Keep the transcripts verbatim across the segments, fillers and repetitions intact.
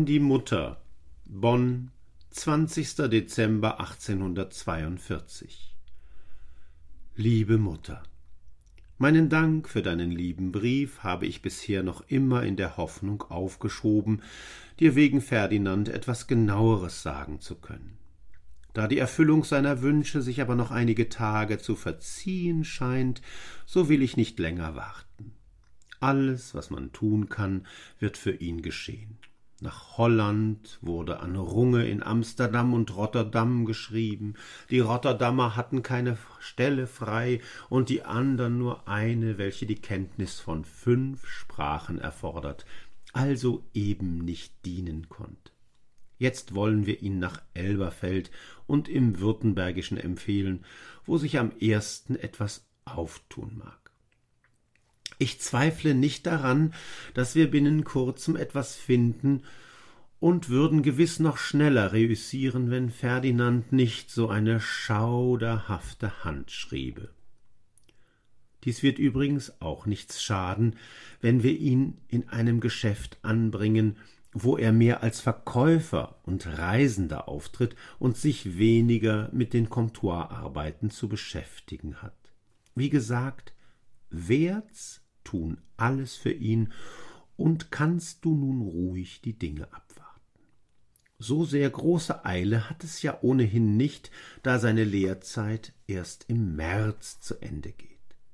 An die Mutter, Bonn, zwanzigster Dezember achtzehnhundertzweiundvierzig. Liebe Mutter, meinen Dank für deinen lieben Brief habe ich bisher noch immer in der Hoffnung aufgeschoben, dir wegen Ferdinand etwas Genaueres sagen zu können. Da die Erfüllung seiner Wünsche sich aber noch einige Tage zu verziehen scheint, so will ich nicht länger warten. Alles, was man tun kann, wird für ihn geschehen. Nach Holland wurde an Runge in Amsterdam und Rotterdam geschrieben. Die Rotterdamer hatten keine Stelle frei und die anderen nur eine, welche die Kenntnis von fünf Sprachen erfordert, also eben nicht dienen konnte. Jetzt wollen wir ihn nach Elberfeld und im Württembergischen empfehlen, wo sich am ersten etwas auftun mag. Ich zweifle nicht daran, dass wir binnen kurzem etwas finden und würden gewiss noch schneller reüssieren, wenn Ferdinand nicht so eine schauderhafte Hand schriebe. Dies wird übrigens auch nichts schaden, wenn wir ihn in einem Geschäft anbringen, wo er mehr als Verkäufer und Reisender auftritt und sich weniger mit den Comptoirarbeiten zu beschäftigen hat. Wie gesagt, Werts tun alles für ihn, und kannst du nun ruhig die Dinge abwarten. So sehr große Eile hat es ja ohnehin nicht, da seine Lehrzeit erst im März zu Ende geht.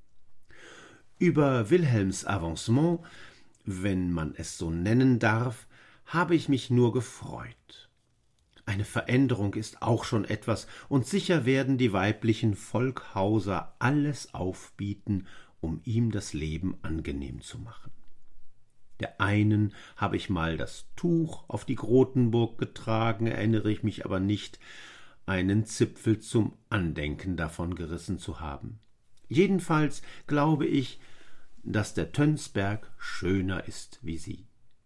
Über Wilhelms Avancement, wenn man es so nennen darf, habe ich mich nur gefreut. Eine Veränderung ist auch schon etwas, und sicher werden die weiblichen Volkhauser alles aufbieten, um ihm das Leben angenehm zu machen. Der einen habe ich mal das Tuch auf die Grotenburg getragen, erinnere ich mich aber nicht, einen Zipfel zum Andenken davon gerissen zu haben. Jedenfalls glaube ich, dass der Tönsberg schöner ist wie sie.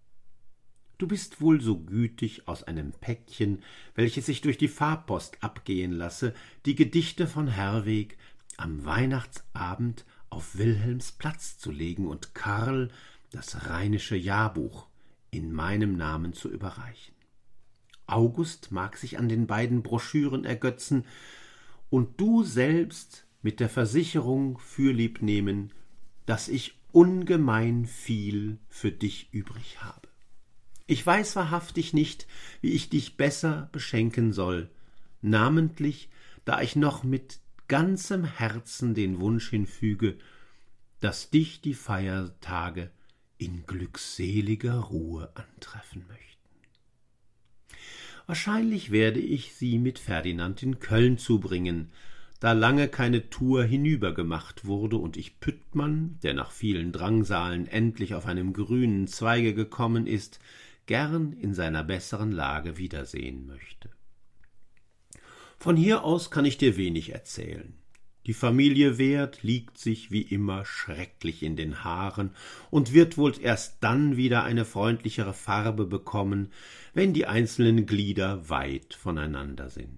Du bist wohl so gütig, aus einem Päckchen, welches ich durch die Fahrpost abgehen lasse, die Gedichte von Herwegh am Weihnachtsabend auf Wilhelms Platz zu legen und Karl das Rheinische Jahrbuch in meinem Namen zu überreichen. August mag sich an den beiden Broschüren ergötzen und du selbst mit der Versicherung fürlieb nehmen, dass ich ungemein viel für dich übrig habe. Ich weiß wahrhaftig nicht, wie ich dich besser beschenken soll, namentlich, da ich noch mit ganzem Herzen den Wunsch hinfüge, dass dich die Feiertage in glückseliger Ruhe antreffen möchten. Wahrscheinlich werde ich sie mit Ferdinand in Köln zubringen, da lange keine Tour hinübergemacht wurde und ich Püttmann, der nach vielen Drangsalen endlich auf einem grünen Zweige gekommen ist, gern in seiner besseren Lage wiedersehen möchte. Von hier aus kann ich dir wenig erzählen. Die Familie Werth liegt sich wie immer schrecklich in den Haaren und wird wohl erst dann wieder eine freundlichere Farbe bekommen, wenn die einzelnen Glieder weit voneinander sind.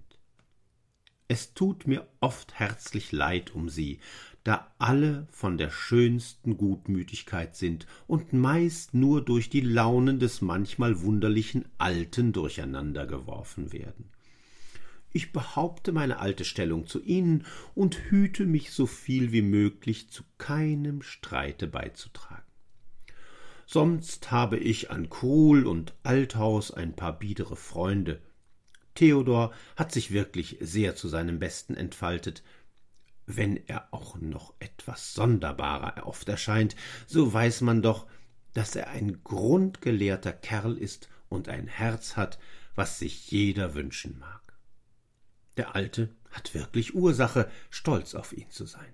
Es tut mir oft herzlich leid um sie, da alle von der schönsten Gutmütigkeit sind und meist nur durch die Launen des manchmal wunderlichen Alten durcheinander geworfen werden. Ich behaupte meine alte Stellung zu ihnen und hüte mich so viel wie möglich zu keinem Streite beizutragen. Sonst habe ich an Krul und Althaus ein paar biedere Freunde. Theodor hat sich wirklich sehr zu seinem Besten entfaltet. Wenn er auch noch etwas sonderbarer oft erscheint, so weiß man doch, dass er ein grundgelehrter Kerl ist und ein Herz hat, was sich jeder wünschen mag. Der Alte hat wirklich Ursache, stolz auf ihn zu sein.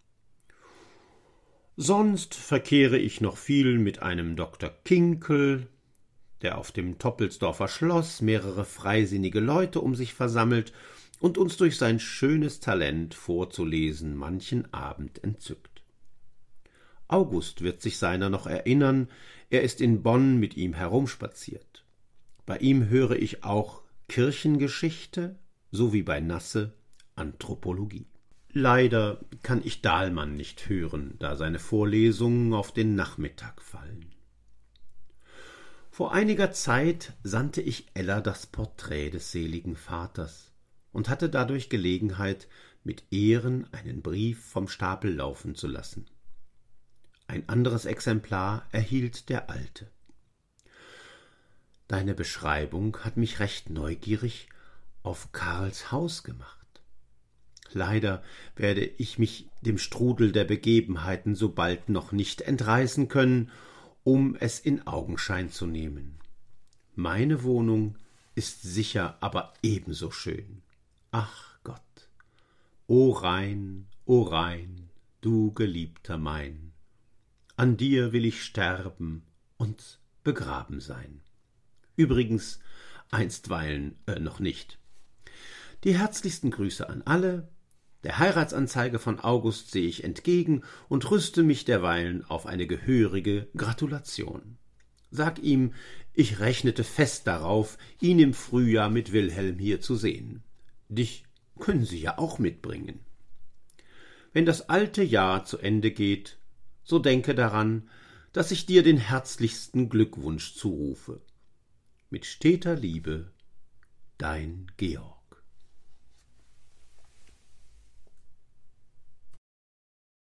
Sonst verkehre ich noch viel mit einem Doktor Kinkel, der auf dem Toppelsdorfer Schloss mehrere freisinnige Leute um sich versammelt und uns durch sein schönes Talent vorzulesen manchen Abend entzückt. August wird sich seiner noch erinnern, er ist in Bonn mit ihm herumspaziert. Bei ihm höre ich auch Kirchengeschichte, so wie bei Nasse Anthropologie. Leider kann ich Dahlmann nicht hören, da seine Vorlesungen auf den Nachmittag fallen. Vor einiger Zeit sandte ich Ella das Porträt des seligen Vaters und hatte dadurch Gelegenheit, mit Ehren einen Brief vom Stapel laufen zu lassen. Ein anderes Exemplar erhielt der Alte. Deine Beschreibung hat mich recht neugierig auf Karls Haus gemacht. Leider werde ich mich dem Strudel der Begebenheiten so bald noch nicht entreißen können, um es in Augenschein zu nehmen. Meine Wohnung ist sicher aber ebenso schön. Ach Gott, o rein, o rein, du Geliebter mein, an dir will ich sterben und begraben sein. Übrigens einstweilen äh, noch nicht. Die herzlichsten Grüße an alle. Der Heiratsanzeige von August sehe ich entgegen und rüste mich derweilen auf eine gehörige Gratulation. Sag ihm, ich rechnete fest darauf, ihn im Frühjahr mit Wilhelm hier zu sehen. Dich können sie ja auch mitbringen. Wenn das alte Jahr zu Ende geht, so denke daran, dass ich dir den herzlichsten Glückwunsch zurufe. Mit steter Liebe, dein Georg.